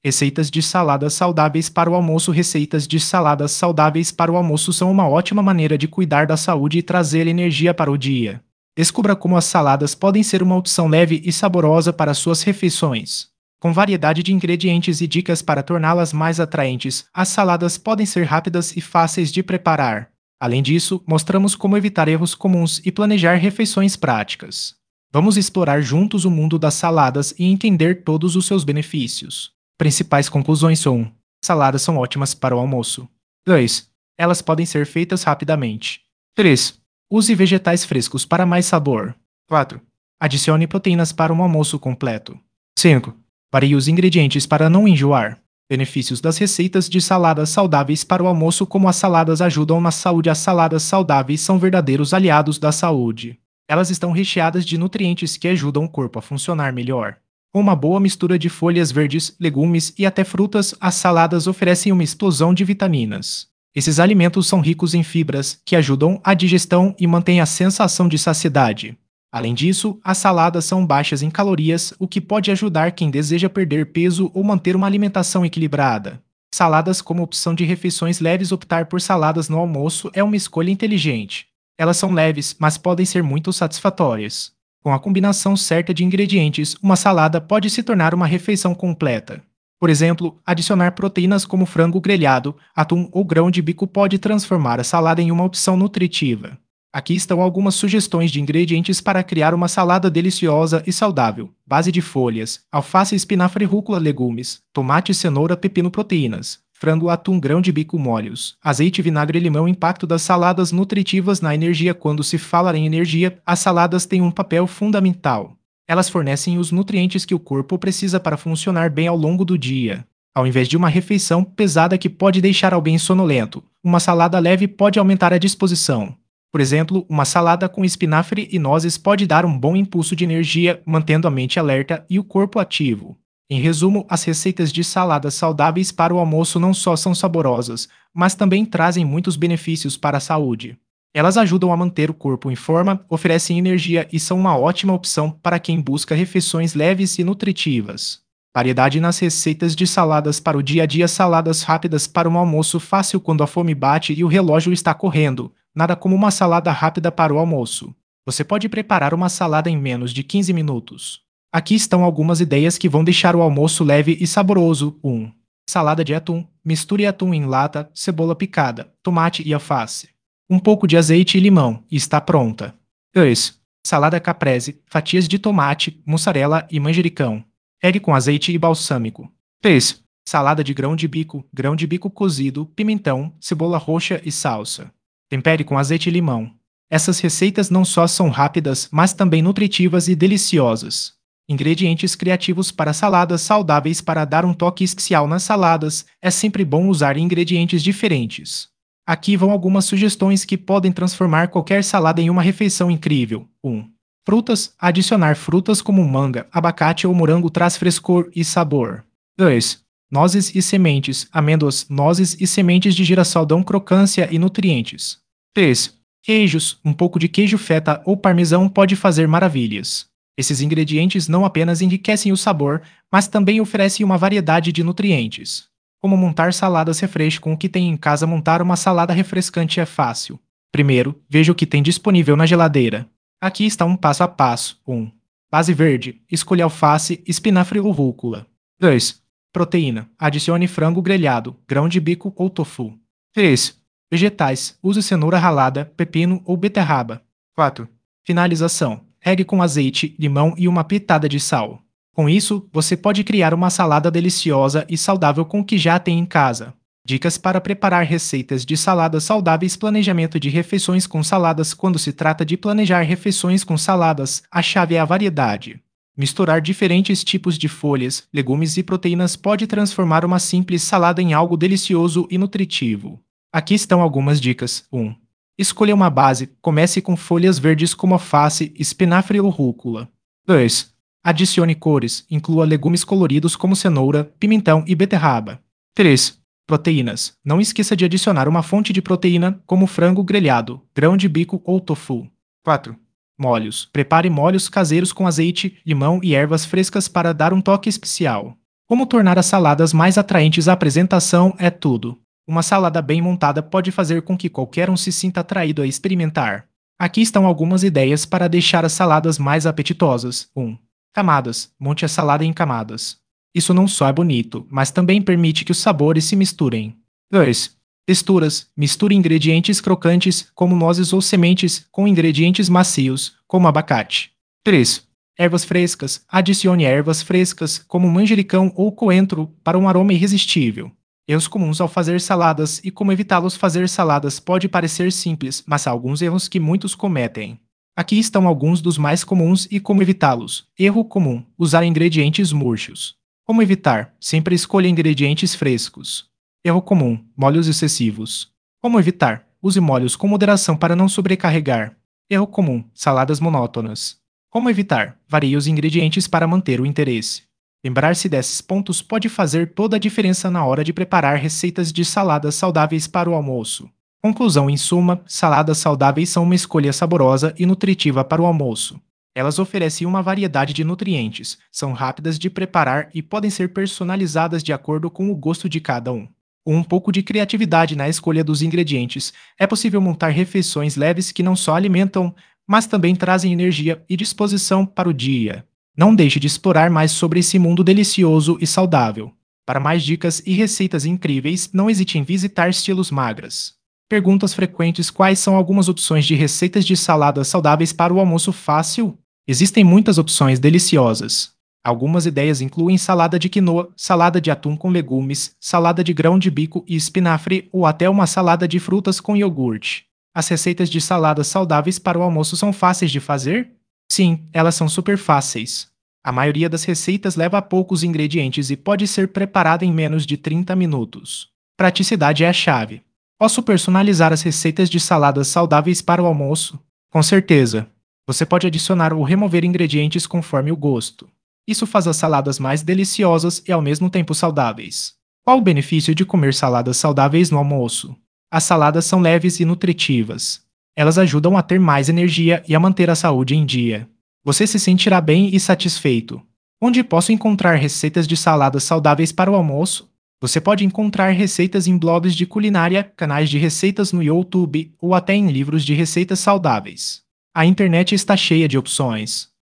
Receitas de saladas saudáveis para o almoço. Receitas de saladas saudáveis para o almoço são uma ótima maneira de cuidar da saúde e trazer energia para o dia. Descubra como as saladas podem ser uma opção leve e saborosa para suas refeições. Com variedade de ingredientes e dicas para torná-las mais atraentes, as saladas podem ser rápidas e fáceis de preparar. Além disso, mostramos como evitar erros comuns e planejar refeições práticas. Vamos explorar juntos o mundo das saladas e entender todos os seus benefícios. Principais conclusões são: 1. Saladas são ótimas para o almoço. 2. Elas podem ser feitas rapidamente. 3. Use vegetais frescos para mais sabor. 4. Adicione proteínas para um almoço completo. 5. Varie os ingredientes para não enjoar. Benefícios das receitas de saladas saudáveis para o almoço. Como as saladas ajudam na saúde. As saladas saudáveis são verdadeiros aliados da saúde. Elas estão recheadas de nutrientes que ajudam o corpo a funcionar melhor. Com uma boa mistura de folhas verdes, legumes e até frutas, as saladas oferecem uma explosão de vitaminas. Esses alimentos são ricos em fibras, que ajudam a digestão e mantêm a sensação de saciedade. Além disso, as saladas são baixas em calorias, o que pode ajudar quem deseja perder peso ou manter uma alimentação equilibrada. Saladas como opção de refeições leves. Optar por saladas no almoço é uma escolha inteligente. Elas são leves, mas podem ser muito satisfatórias. Com a combinação certa de ingredientes, uma salada pode se tornar uma refeição completa. Por exemplo, adicionar proteínas como frango grelhado, atum ou grão de bico pode transformar a salada em uma opção nutritiva. Aqui estão algumas sugestões de ingredientes para criar uma salada deliciosa e saudável. Base de folhas: alface, espinafre, rúcula, legumes, tomate, cenoura, pepino, proteínas, frango, atum, grão de bico, molhos, azeite, vinagre e limão. Impacto das saladas nutritivas na energia. Quando se fala em energia, as saladas têm um papel fundamental. Elas fornecem os nutrientes que o corpo precisa para funcionar bem ao longo do dia. Ao invés de uma refeição pesada que pode deixar alguém sonolento, uma salada leve pode aumentar a disposição. Por exemplo, uma salada com espinafre e nozes pode dar um bom impulso de energia, mantendo a mente alerta e o corpo ativo. Em resumo, as receitas de saladas saudáveis para o almoço não só são saborosas, mas também trazem muitos benefícios para a saúde. Elas ajudam a manter o corpo em forma, oferecem energia e são uma ótima opção para quem busca refeições leves e nutritivas. Variedade nas receitas de saladas para o dia a dia. Saladas rápidas para um almoço fácil. Quando a fome bate e o relógio está correndo, nada como uma salada rápida para o almoço. Você pode preparar uma salada em menos de 15 minutos. Aqui estão algumas ideias que vão deixar o almoço leve e saboroso. 1. Salada de atum. Misture atum em lata, cebola picada, tomate e alface. Um pouco de azeite e limão, e está pronta. 2. Salada caprese. Fatias de tomate, mussarela e manjericão. Regue com azeite e balsâmico. 3. Salada de grão de bico cozido, pimentão, cebola roxa e salsa. Tempere com azeite e limão. Essas receitas não só são rápidas, mas também nutritivas e deliciosas. Ingredientes criativos para saladas saudáveis. Para dar um toque especial nas saladas, é sempre bom usar ingredientes diferentes. Aqui vão algumas sugestões que podem transformar qualquer salada em uma refeição incrível. 1. Frutas. Adicionar frutas como manga, abacate ou morango traz frescor e sabor. 2. Nozes e sementes. Amêndoas, nozes e sementes de girassol dão crocância e nutrientes. 3. Queijos. Um pouco de queijo feta ou parmesão pode fazer maravilhas. Esses ingredientes não apenas enriquecem o sabor, mas também oferecem uma variedade de nutrientes. Como montar saladas refresco com o que tem em casa. Montar uma salada refrescante é fácil. Primeiro, veja o que tem disponível na geladeira. Aqui está um passo a passo. 1. Base verde. Escolha alface, espinafre ou rúcula. 2. Proteína. Adicione frango grelhado, grão de bico ou tofu. 3. Vegetais. Use cenoura ralada, pepino ou beterraba. 4. Finalização. Regue com azeite, limão e uma pitada de sal. Com isso, você pode criar uma salada deliciosa e saudável com o que já tem em casa. Dicas para preparar receitas de saladas saudáveis. Planejamento de refeições com saladas. Quando se trata de planejar refeições com saladas, a chave é a variedade. Misturar diferentes tipos de folhas, legumes e proteínas pode transformar uma simples salada em algo delicioso e nutritivo. Aqui estão algumas dicas. 1. Escolha uma base. Comece com folhas verdes como alface, espinafre ou rúcula. 2. Adicione cores. Inclua legumes coloridos como cenoura, pimentão e beterraba. 3. Proteínas. Não esqueça de adicionar uma fonte de proteína, como frango grelhado, grão de bico ou tofu. 4. Molhos. Prepare molhos caseiros com azeite, limão e ervas frescas para dar um toque especial. Como tornar as saladas mais atraentes à apresentação é tudo. Uma salada bem montada pode fazer com que qualquer um se sinta atraído a experimentar. Aqui estão algumas ideias para deixar as saladas mais apetitosas. 1. Camadas. Monte a salada em camadas. Isso não só é bonito, mas também permite que os sabores se misturem. 2. Texturas. Misture ingredientes crocantes, como nozes ou sementes, com ingredientes macios, como abacate. 3. Ervas frescas. Adicione ervas frescas, como manjericão ou coentro, para um aroma irresistível. Erros comuns ao fazer saladas e como evitá-los. Fazer saladas pode parecer simples, mas há alguns erros que muitos cometem. Aqui estão alguns dos mais comuns e como evitá-los. Erro comum: usar ingredientes murchos. Como evitar? Sempre escolha ingredientes frescos. Erro comum: molhos excessivos. Como evitar? Use molhos com moderação para não sobrecarregar. Erro comum: saladas monótonas. Como evitar? Varie os ingredientes para manter o interesse. Lembrar-se desses pontos pode fazer toda a diferença na hora de preparar receitas de saladas saudáveis para o almoço. Conclusão: em suma, saladas saudáveis são uma escolha saborosa e nutritiva para o almoço. Elas oferecem uma variedade de nutrientes, são rápidas de preparar e podem ser personalizadas de acordo com o gosto de cada um. Com um pouco de criatividade na escolha dos ingredientes, é possível montar refeições leves que não só alimentam, mas também trazem energia e disposição para o dia. Não deixe de explorar mais sobre esse mundo delicioso e saudável. Para mais dicas e receitas incríveis, não hesite em visitar Estilos Magras. Perguntas frequentes: quais são algumas opções de receitas de saladas saudáveis para o almoço fácil? Existem muitas opções deliciosas. Algumas ideias incluem salada de quinoa, salada de atum com legumes, salada de grão de bico e espinafre ou até uma salada de frutas com iogurte. As receitas de saladas saudáveis para o almoço são fáceis de fazer? Sim, elas são super fáceis. A maioria das receitas leva poucos ingredientes e pode ser preparada em menos de 30 minutos. Praticidade é a chave. Posso personalizar as receitas de saladas saudáveis para o almoço? Com certeza. Você pode adicionar ou remover ingredientes conforme o gosto. Isso faz as saladas mais deliciosas e ao mesmo tempo saudáveis. Qual o benefício de comer saladas saudáveis no almoço? As saladas são leves e nutritivas. Elas ajudam a ter mais energia e a manter a saúde em dia. Você se sentirá bem e satisfeito. Onde posso encontrar receitas de saladas saudáveis para o almoço? Você pode encontrar receitas em blogs de culinária, canais de receitas no YouTube ou até em livros de receitas saudáveis. A internet está cheia de opções.